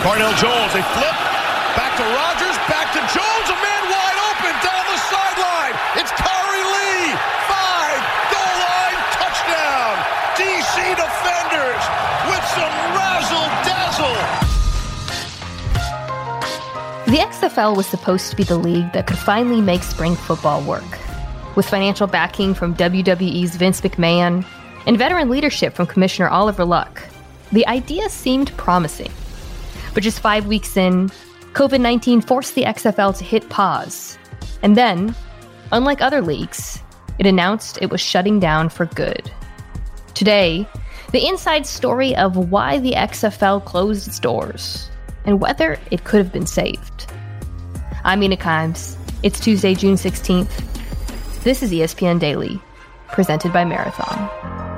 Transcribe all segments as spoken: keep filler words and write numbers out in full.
Cardale Jones, they flip. Back to Rodgers, back to Jones. A man wide open down the sideline. It's Kari Lee. Five, goal line, touchdown. D C defenders with some razzle-dazzle. The X F L was supposed to be the league that could finally make spring football work. With financial backing from W W E's Vince McMahon and veteran leadership from Commissioner Oliver Luck, the idea seemed promising. But just five weeks in, covid nineteen forced the X F L to hit pause. And then, unlike other leagues, it announced it was shutting down for good. Today, the inside story of why the X F L closed its doors and whether it could have been saved. I'm Mina Kimes. It's Tuesday, June sixteenth. This is E S P N Daily, presented by Marathon.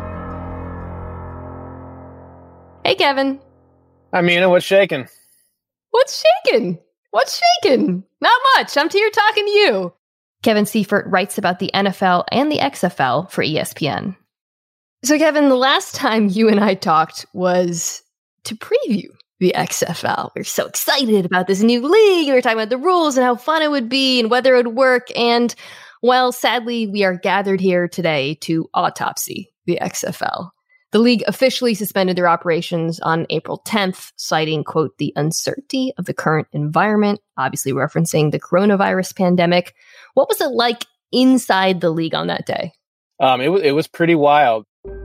Hey, Kevin. Hi, Mina. What's shaking? What's shaking? What's shaking? Not much. I'm here talking to you. Kevin Seifert writes about the N F L and the X F L for E S P N. So, Kevin, the last time you and I talked was to preview the X F L. We were so excited about this new league. We were talking about the rules and how fun it would be and whether it would work. And, well, sadly, we are gathered here today to autopsy the X F L. The league officially suspended their operations on April tenth, citing, quote, the uncertainty of the current environment, obviously referencing the coronavirus pandemic. What was it like inside the league on that day? Um, it was it was pretty wild.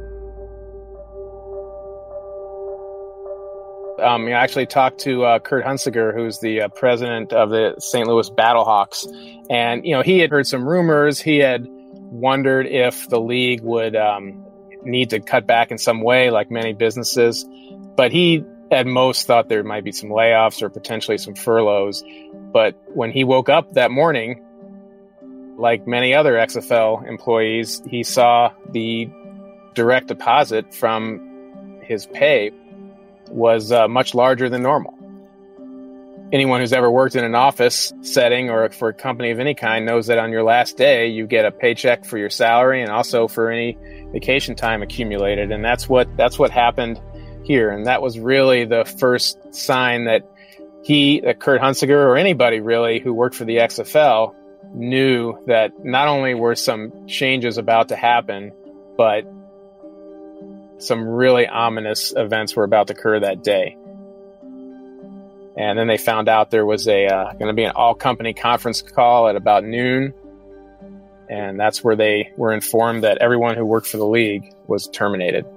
Um, I actually talked to uh, Kurt Hunsaker, who's the uh, president of the Saint Louis Battlehawks. And, you know, he had heard some rumors. He had wondered if the league would um, need to cut back in some way, like many businesses. But he, at most, thought there might be some layoffs or potentially some furloughs. But when he woke up that morning, like many other X F L employees, he saw the direct deposit from his pay was uh, much larger than normal. Anyone who's ever worked in an office setting or for a company of any kind knows that on your last day, you get a paycheck for your salary and also for any vacation time accumulated. And that's what that's what happened here. And that was really the first sign that he, that Kurt Hunsaker, or anybody really who worked for the X F L, knew that not only were some changes about to happen, but some really ominous events were about to occur that day. And then they found out there was a uh, going to be an all-company conference call at about noon. And that's where they were informed that everyone who worked for the league was terminated.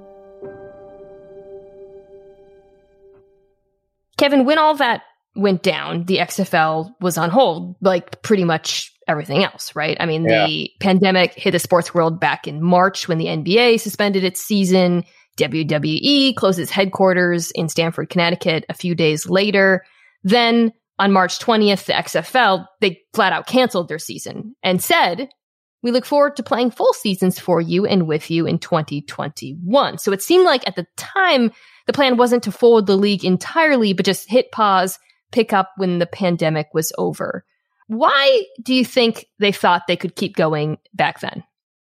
Kevin, when all that went down, the X F L was on hold, like pretty much everything else, right? I mean, yeah. The pandemic hit the sports world back in March when the N B A suspended its season. W W E closed its headquarters in Stamford, Connecticut a few days later. Then on March twentieth, the X F L, they flat out canceled their season and said, we look forward to playing full seasons for you and with you in twenty twenty-one. So it seemed like at the time, the plan wasn't to fold the league entirely, but just hit pause, pick up when the pandemic was over. Why do you think they thought they could keep going back then?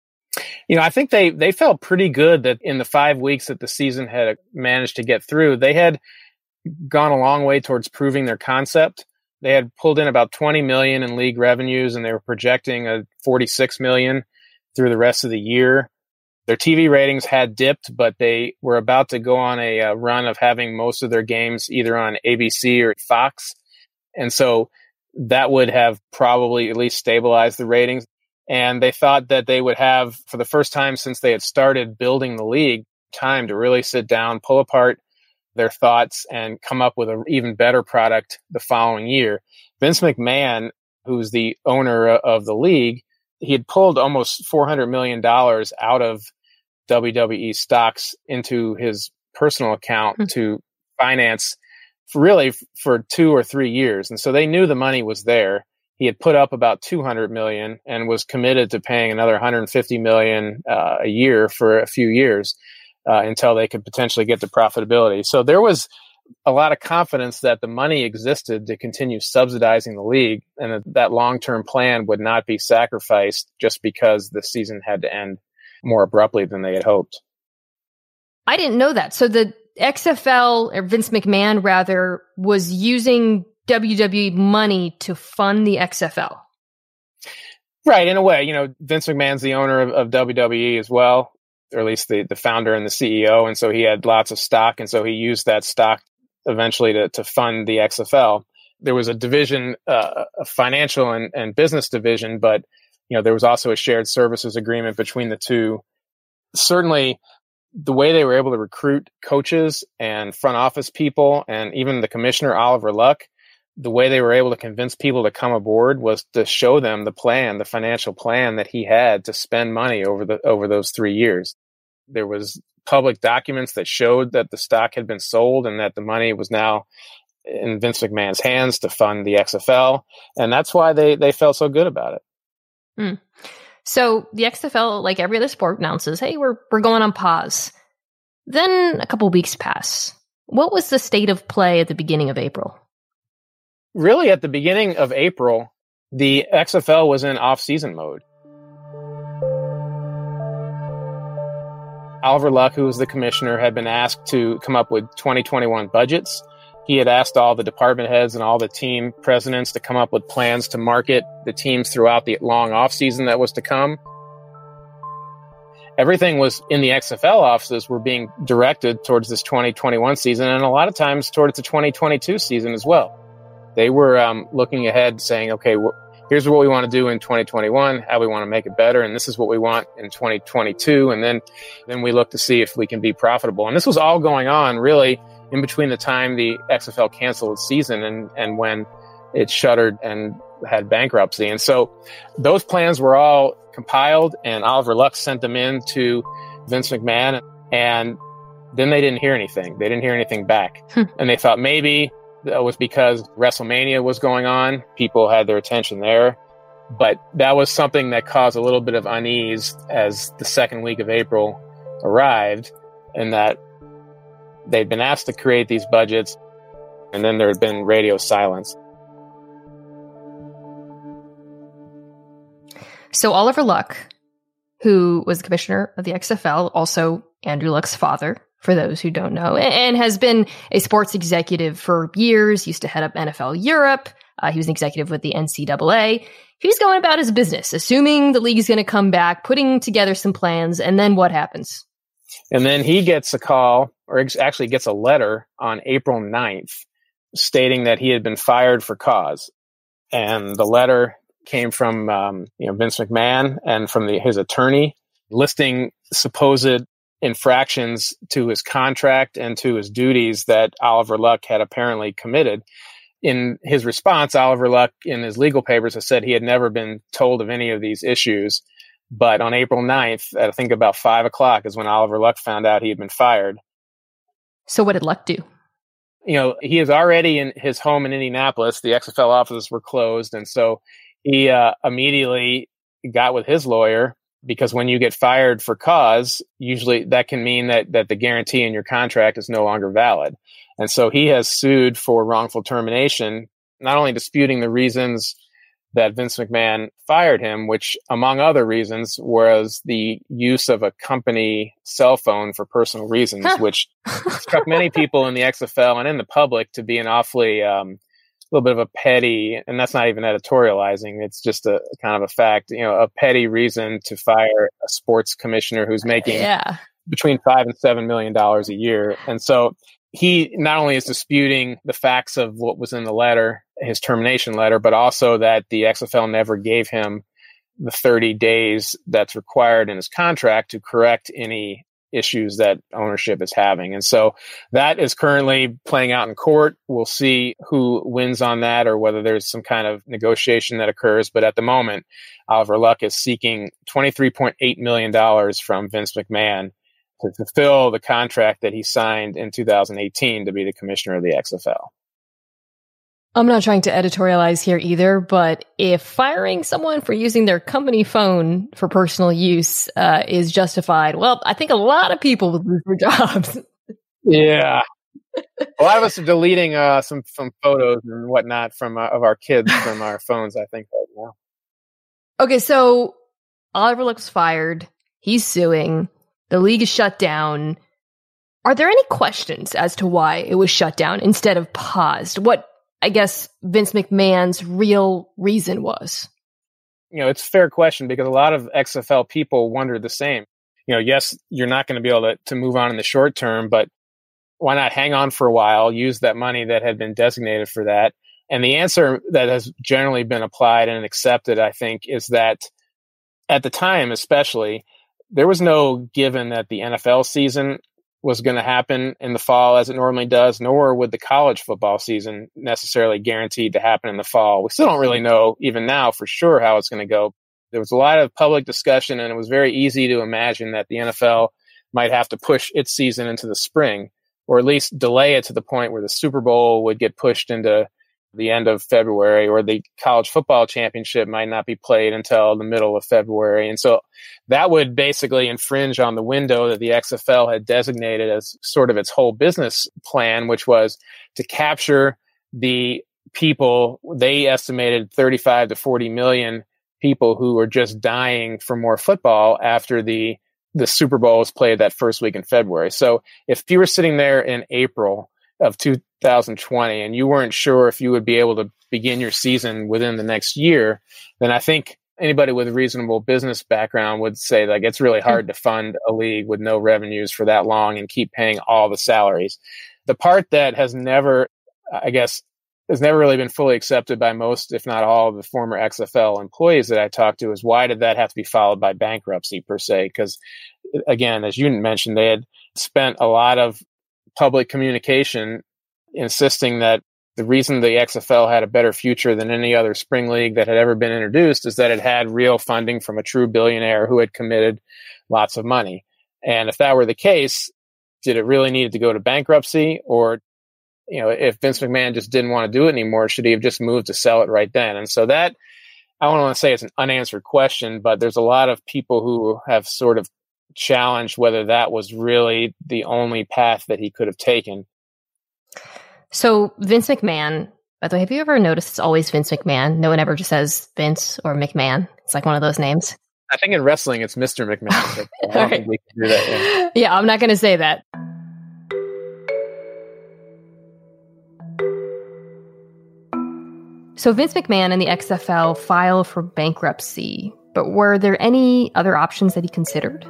You know, I think they, they felt pretty good that in the five weeks that the season had managed to get through, they had gone a long way towards proving their concept. They had pulled in about twenty million dollars in league revenues, and they were projecting a forty-six million dollars through the rest of the year. Their T V ratings had dipped, but they were about to go on a, a run of having most of their games either on A B C or Fox. And so that would have probably at least stabilized the ratings. And they thought that they would have, for the first time since they had started building the league, time to really sit down, pull apart their thoughts, and come up with an even better product the following year. Vince McMahon, who's the owner of the league, he had pulled almost four hundred million dollars out of W W E stocks into his personal account mm-hmm. to finance for really for two or three years. And so they knew the money was there. He had put up about two hundred million dollars and was committed to paying another one hundred fifty million dollars uh, a year for a few years uh, until they could potentially get to profitability. So there was a lot of confidence that the money existed to continue subsidizing the league, and that, that long-term plan would not be sacrificed just because the season had to end more abruptly than they had hoped. I didn't know that. So the X F L, or Vince McMahon rather, was using W W E money to fund the X F L. Right, in a way. You know, Vince McMahon's the owner of, of W W E as well, or at least the, the founder and the C E O, and so he had lots of stock, and so he used that stock eventually to, to fund the X F L. There was a division, uh, a financial and, and business division, but you know, there was also a shared services agreement between the two. Certainly, the way they were able to recruit coaches and front office people, and even the commissioner, Oliver Luck, the way they were able to convince people to come aboard was to show them the plan, the financial plan that he had to spend money over the over those three years. There was public documents that showed that the stock had been sold and that the money was now in Vince McMahon's hands to fund the X F L. And that's why they, they felt so good about it. Mm. So the X F L, like every other sport, announces, hey, we're we're going on pause. Then a couple weeks pass. What was the state of play at the beginning of April? Really, at the beginning of April, the X F L was in off-season mode. Oliver Luck, who was the commissioner, had been asked to come up with twenty twenty-one budgets. He had asked all the department heads and all the team presidents to come up with plans to market the teams throughout the long off-season that was to come. Everything was in the X F L offices were being directed towards this twenty twenty-one season, and a lot of times towards the twenty twenty-two season as well. They were um, looking ahead, saying, okay, wh- here's what we want to do in twenty twenty-one, how we want to make it better, and this is what we want in twenty twenty-two, and then, then we look to see if we can be profitable. And this was all going on, really, in between the time the X F L canceled its season and, and when it shuttered and had bankruptcy. And so those plans were all compiled, and Oliver Luck sent them in to Vince McMahon, and then they didn't hear anything. They didn't hear anything back. And they thought maybe that was because WrestleMania was going on. People had their attention there. But that was something that caused a little bit of unease as the second week of April arrived, and that they'd been asked to create these budgets, and then there had been radio silence. So Oliver Luck, who was the commissioner of the X F L, also Andrew Luck's father, for those who don't know, and has been a sports executive for years, used to head up N F L Europe. Uh, he was an executive with the N C double A. He's going about his business, assuming the league is going to come back, putting together some plans, and then what happens? And then he gets a call, or ex- actually gets a letter on April ninth stating that he had been fired for cause. And the letter came from um, you know, Vince McMahon and from the, his attorney, listing supposed infractions to his contract and to his duties that Oliver Luck had apparently committed. In his response, Oliver Luck, in his legal papers, has said he had never been told of any of these issues. But on April ninth, at I think about five o'clock, is when Oliver Luck found out he had been fired. So what did Luck do? You know, he is already in his home in Indianapolis. The X F L offices were closed. And so he uh, immediately got with his lawyer, because when you get fired for cause, usually that can mean that, that the guarantee in your contract is no longer valid. And so he has sued for wrongful termination, not only disputing the reasons that Vince McMahon fired him, which, among other reasons, was the use of a company cell phone for personal reasons, which struck many people in the X F L and in the public to be an awfully um, little bit of a petty, and that's not even editorializing. It's just a kind of a fact, you know, a petty reason to fire a sports commissioner who's making yeah. between five and seven million dollars a year. And so he not only is disputing the facts of what was in the letter, his termination letter, but also that the X F L never gave him the thirty days that's required in his contract to correct any issues that ownership is having. And so that is currently playing out in court. We'll see who wins on that, or whether there's some kind of negotiation that occurs. But at the moment, Oliver Luck is seeking twenty-three point eight million dollars from Vince McMahon to fulfill the contract that he signed in two thousand eighteen to be the commissioner of the X F L. I'm not trying to editorialize here either, but if firing someone for using their company phone for personal use uh, is justified, well, I think a lot of people would lose their jobs. Yeah. A lot of us are deleting uh, some, some photos and whatnot from uh, of our kids from our phones, I think, right now. Okay, so Oliver Luck's fired. He's suing. The league is shut down. Are there any questions as to why it was shut down instead of paused? What, I guess, Vince McMahon's real reason was? You know, it's a fair question because a lot of X F L people wondered the same. You know, yes, you're not going to be able to, to move on in the short term, but why not hang on for a while, use that money that had been designated for that? And the answer that has generally been applied and accepted, I think, is that at the time, especially, there was no given that the N F L season was going to happen in the fall as it normally does, nor would the college football season necessarily guaranteed to happen in the fall. We still don't really know, even now, for sure how it's going to go. There was a lot of public discussion, and it was very easy to imagine that the N F L might have to push its season into the spring, or at least delay it to the point where the Super Bowl would get pushed into the end of February, or the college football championship might not be played until the middle of February. And so that would basically infringe on the window that the X F L had designated as sort of its whole business plan, which was to capture the people. They estimated thirty-five to forty million people who were just dying for more football after the the Super Bowl was played that first week in February. So if you were sitting there in April of two thousand twenty and you weren't sure if you would be able to begin your season within the next year, then I think anybody with a reasonable business background would say, like, it's really hard to fund a league with no revenues for that long and keep paying all the salaries. The part that has never, I guess, has never really been fully accepted by most, if not all, of the former X F L employees that I talked to is why did that have to be followed by bankruptcy per se? Because again, as you mentioned, they had spent a lot of public communication insisting that the reason the X F L had a better future than any other spring league that had ever been introduced is that it had real funding from a true billionaire who had committed lots of money. And if that were the case, did it really need to go to bankruptcy? Or, you know, if Vince McMahon just didn't want to do it anymore, should he have just moved to sell it right then? And so that, I don't want to say it's an unanswered question, but there's a lot of people who have sort of challenged whether that was really the only path that he could have taken. So Vince McMahon, by the way, have you ever noticed it's always Vince McMahon? No one ever just says Vince or McMahon. It's like one of those names. I think in wrestling it's Mister McMahon. But I don't think we can do that. Yeah, yeah I'm not going to say that. So Vince McMahon and the X F L filed for bankruptcy, but were there any other options that he considered?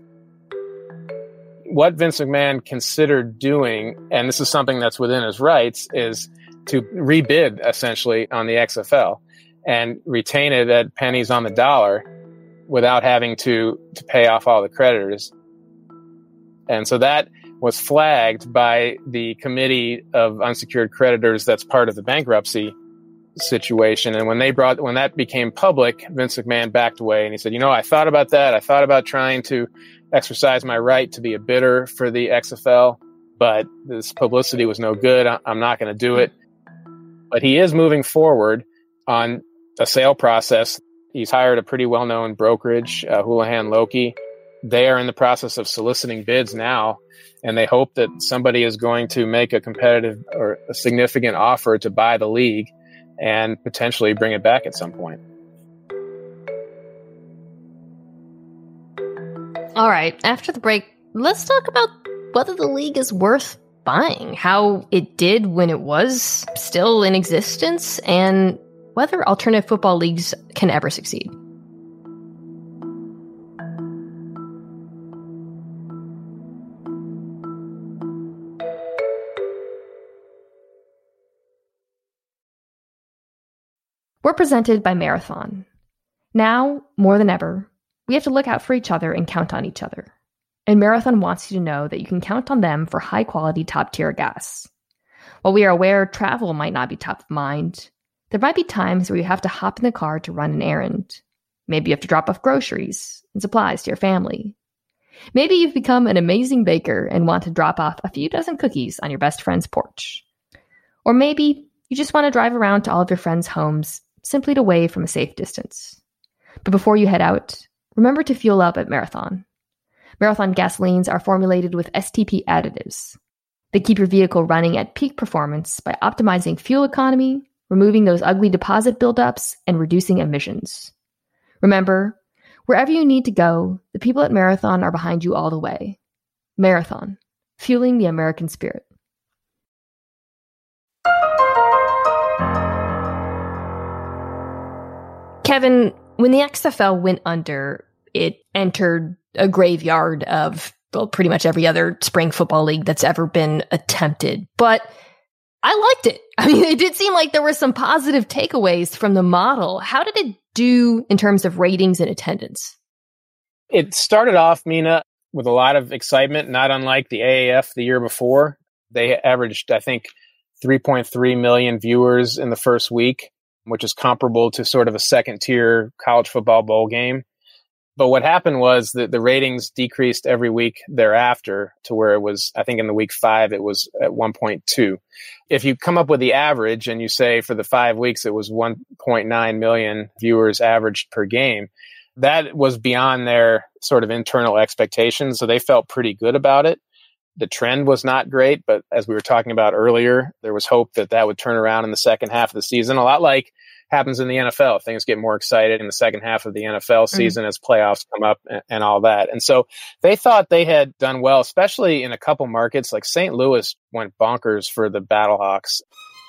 What Vince McMahon considered doing, and this is something that's within his rights, is to rebid essentially on the X F L and retain it at pennies on the dollar without having to, to pay off all the creditors. And so that was flagged by the committee of unsecured creditors that's part of the bankruptcy situation. And when they brought, when that became public, Vince McMahon backed away and he said, you know, I thought about that. I thought about trying to exercise my right to be a bidder for the X F L, but this publicity was no good. I'm not going to do it. But he is moving forward on a sale process. He's hired a pretty well-known brokerage, uh, Houlihan Lokey. They are in the process of soliciting bids now, and they hope that somebody is going to make a competitive or a significant offer to buy the league and potentially bring it back at some point. All right, after the break, let's talk about whether the league is worth buying, how it did when it was still in existence, and whether alternative football leagues can ever succeed. We're presented by Marathon. Now, more than ever, we have to look out for each other and count on each other. And Marathon wants you to know that you can count on them for high-quality, top-tier gas. While we are aware travel might not be top of mind, there might be times where you have to hop in the car to run an errand. Maybe you have to drop off groceries and supplies to your family. Maybe you've become an amazing baker and want to drop off a few dozen cookies on your best friend's porch. Or maybe you just want to drive around to all of your friends' homes simply to wave from a safe distance. But before you head out, remember to fuel up at Marathon. Marathon gasolines are formulated with S T P additives. They keep your vehicle running at peak performance by optimizing fuel economy, removing those ugly deposit buildups, and reducing emissions. Remember, wherever you need to go, the people at Marathon are behind you all the way. Marathon, fueling the American spirit. Kevin, when the X F L went under, it entered a graveyard of, well, pretty much every other spring football league that's ever been attempted. But I liked it. I mean, it did seem like there were some positive takeaways from the model. How did it do in terms of ratings and attendance? It started off, Mina, with a lot of excitement, not unlike the A A F the year before. They averaged, I think, three point three million viewers in the first week, which is comparable to sort of a second-tier college football bowl game. But what happened was that the ratings decreased every week thereafter to where it was, I think in the week five, it was at one point two. If you come up with the average and you say for the five weeks it was one point nine million viewers averaged per game, that was beyond their sort of internal expectations. So they felt pretty good about it. The trend was not great, but as we were talking about earlier, there was hope that that would turn around in the second half of the season. A lot like happens in the N F L. Things get more excited in the second half of the N F L season mm-hmm. as playoffs come up and, and all that. And so they thought they had done well, especially in a couple markets. Like Saint Louis went bonkers for the Battlehawks.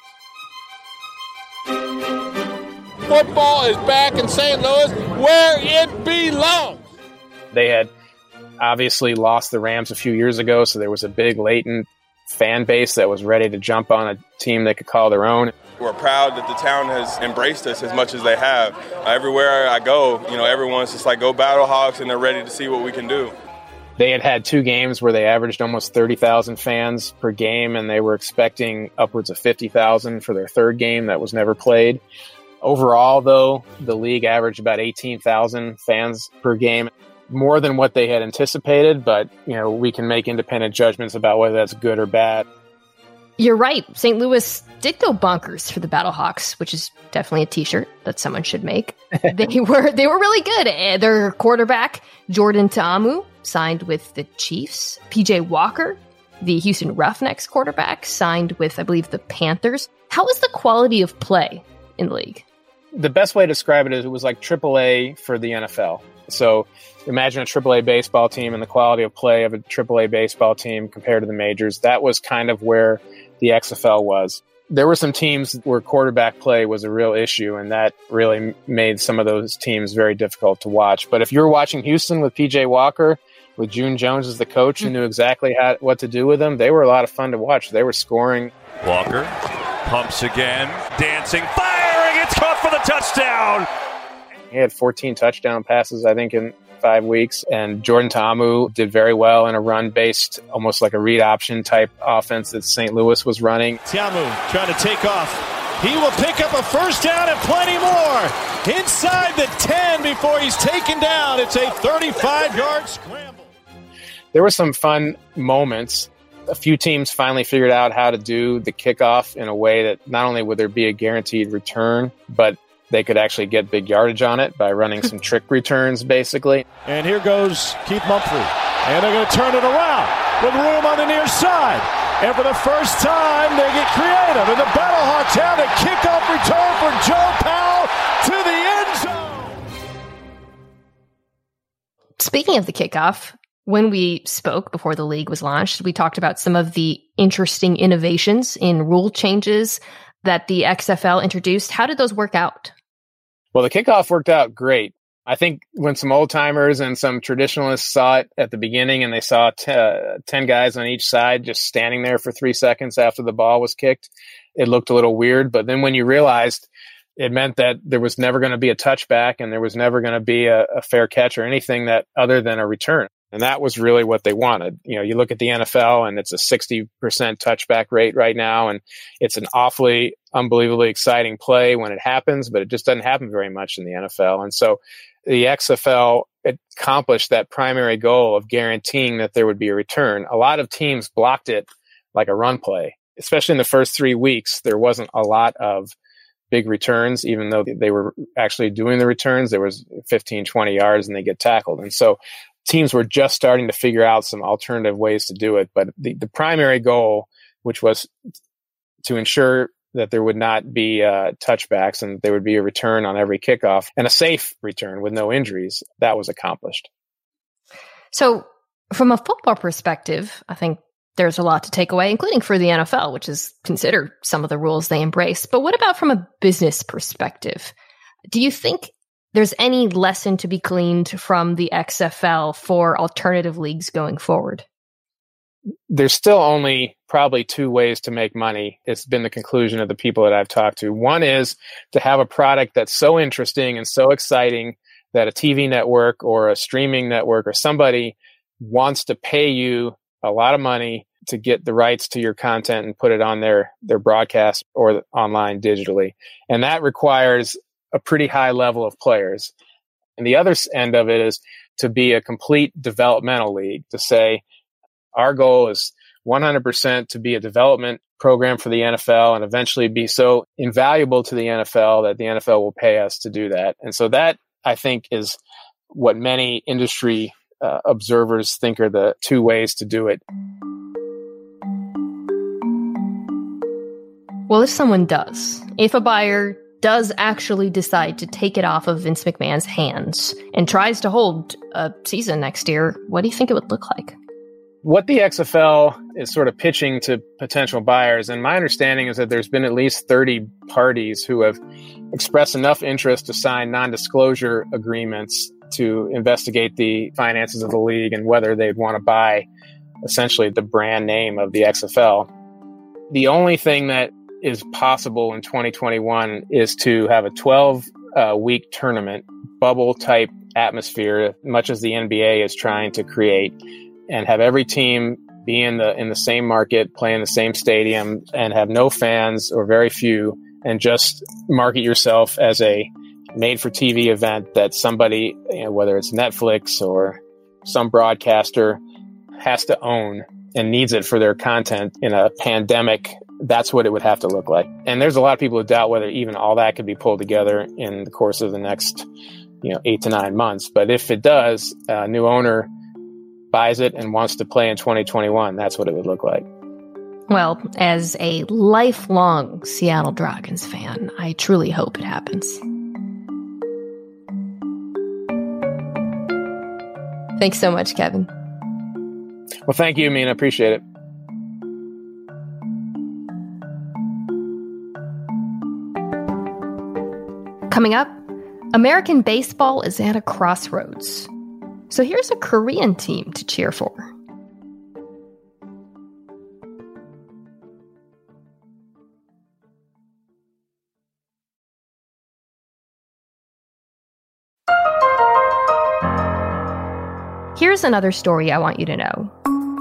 Football is back in Saint Louis where it belongs. They had obviously lost the Rams a few years ago, so there was a big latent fan base that was ready to jump on a team they could call their own. We're proud that the town has embraced us as much as they have. Uh, everywhere I go, you know, everyone's just like, go Battlehawks, and they're ready to see what we can do. They had had two games where they averaged almost thirty thousand fans per game, and they were expecting upwards of fifty thousand for their third game that was never played. Overall, though, the league averaged about eighteen thousand fans per game, more than what they had anticipated, but, you know, we can make independent judgments about whether that's good or bad. You're right. Saint Louis did go bonkers for the Battlehawks, which is definitely a t-shirt that someone should make. they were they were really good. Their quarterback, Jordan Ta'amu, signed with the Chiefs. P J Walker, the Houston Roughnecks quarterback, signed with, I believe, the Panthers. How was the quality of play in the league? The best way to describe it is it was like triple A for the N F L. So imagine a triple A baseball team and the quality of play of a triple A baseball team compared to the majors. That was kind of where the X F L was. There were some teams where quarterback play was a real issue, and that really made some of those teams very difficult to watch. But if you were watching Houston with P J Walker, with June Jones as the coach, who knew exactly how, what to do with them, they were a lot of fun to watch. They were scoring. Walker pumps again, dancing, firing, it's caught for the touchdown. He had fourteen touchdown passes, I think, in five weeks. And Jordan Ta'amu did very well in a run-based, almost like a read option type offense that Saint Louis was running. Ta'amu trying to take off. He will pick up a first down and plenty more. Inside the ten before he's taken down. It's a thirty-five yard scramble. There were some fun moments. A few teams finally figured out how to do the kickoff in a way that not only would there be a guaranteed return, but they could actually get big yardage on it by running some trick returns, basically. And here goes Keith Mumphrey. And they're going to turn it around with room on the near side. And for the first time, they get creative. And the Battlehawks have a kickoff return for Joe Powell to the end zone. Speaking of the kickoff, when we spoke before the league was launched, we talked about some of the interesting innovations in rule changes that the X F L introduced. How did those work out? Well, the kickoff worked out great. I think when some old timers and some traditionalists saw it at the beginning and they saw t- uh, ten guys on each side just standing there for three seconds after the ball was kicked, it looked a little weird. But then when you realized it meant that there was never going to be a touchback and there was never going to be a, a fair catch or anything that other than a return. And that was really what they wanted. You know, you look at the N F L and it's a sixty percent touchback rate right now. And it's an awfully, unbelievably exciting play when it happens, but it just doesn't happen very much in the N F L. And so the X F L accomplished that primary goal of guaranteeing that there would be a return. A lot of teams blocked it like a run play, especially in the first three weeks. There wasn't a lot of big returns, even though they were actually doing the returns. There was fifteen, twenty yards and they get tackled. And so teams were just starting to figure out some alternative ways to do it. But the, the primary goal, which was to ensure that there would not be uh, touchbacks and there would be a return on every kickoff and a safe return with no injuries, that was accomplished. So from a football perspective, I think There's a lot to take away, including for the N F L, which is considered some of the rules they embrace. But what about from a business perspective? Do you think there's any lesson to be gleaned from the X F L for alternative leagues going forward? There's still only probably two ways to make money. It's been the conclusion of the people that I've talked to. One is to have a product that's so interesting and so exciting that a T V network or a streaming network or somebody wants to pay you a lot of money to get the rights to your content and put it on their, their broadcast or online digitally. And that requires a pretty high level of players. And the other end of it is to be a complete developmental league, to say our goal is one hundred percent to be a development program for the N F L and eventually be so invaluable to the N F L that the N F L will pay us to do that. And so that, I think, is what many industry uh, observers think are the two ways to do it. Well, if someone does, if a buyer does actually decide to take it off of Vince McMahon's hands and tries to hold a season next year, what do you think it would look like? What the X F L is sort of pitching to potential buyers, and my understanding is that there's been at least thirty parties who have expressed enough interest to sign non-disclosure agreements to investigate the finances of the league and whether they'd want to buy essentially the brand name of the X F L. The only thing that is possible in twenty twenty-one is to have a twelve-week uh, tournament, bubble-type atmosphere, much as the N B A is trying to create, and have every team be in the in the same market, play in the same stadium, and have no fans or very few, and just market yourself as a made-for-T V event that somebody, you know, whether it's Netflix or some broadcaster, has to own and needs it for their content in a pandemic. That's what it would have to look like. And there's a lot of people who doubt whether even all that could be pulled together in the course of the next, you know, eight to nine months. But if it does, a new owner buys it and wants to play in twenty twenty-one, that's what it would look like. Well, as a lifelong Seattle Dragons fan, I truly hope it happens. Thanks so much, Kevin. Well, thank you, Mina. Appreciate it. Coming up, American baseball is at a crossroads. So here's a Korean team to cheer for. Here's another story I want you to know.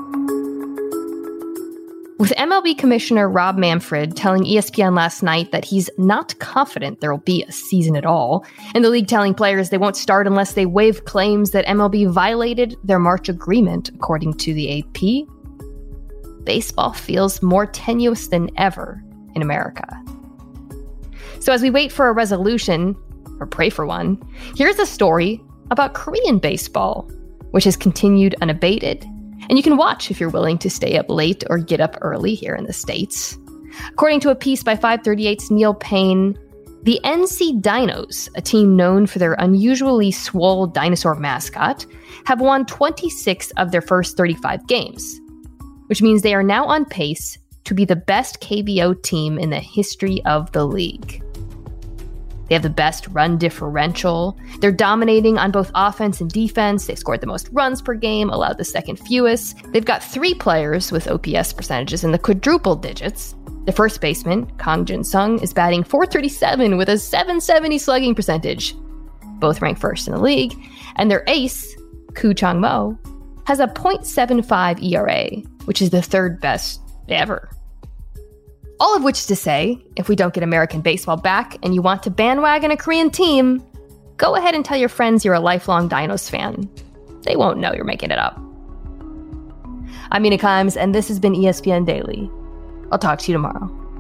With M L B Commissioner Rob Manfred telling E S P N last night that he's not confident there will be a season at all, and the league telling players they won't start unless they waive claims that M L B violated their March agreement, according to the A P, baseball feels more tenuous than ever in America. So as we wait for a resolution, or pray for one, here's a story about Korean baseball, which has continued unabated. And you can watch if you're willing to stay up late or get up early here in the States. According to a piece by five thirty-eight's Neil Payne, the N C Dinos, a team known for their unusually swole dinosaur mascot, have won twenty-six of their first thirty-five games, which means they are now on pace to be the best K B O team in the history of the league. They have the best run differential. They're dominating on both offense and defense. They scored the most runs per game, allowed the second fewest. They've got three players with O P S percentages in the quadruple digits. The first baseman, Kang Jin-sung, is batting four thirty-seven with a seven seventy slugging percentage, both ranked first in the league. And their ace, Koo Chang-mo, has a point seven five E R A, which is the third best ever. All of which to say, if we don't get American baseball back and you want to bandwagon a Korean team, go ahead and tell your friends you're a lifelong Dinos fan. They won't know you're making it up. I'm Mina Kimes, and this has been E S P N Daily. I'll talk to you tomorrow.